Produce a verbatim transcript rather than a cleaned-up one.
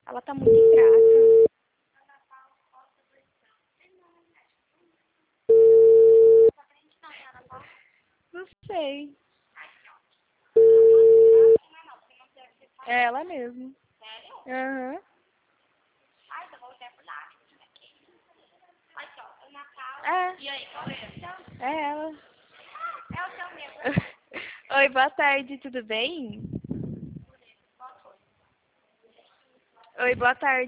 Ela tá muito ingrata. Não sei. É ela mesmo. Sério? Aham. Ai, então vou até por lá. Aqui, ó, o Natal. É. E aí, qual é? Então, É ela. é o seu mesmo. Oi, boa tarde, tudo bem? Oi, boa tarde.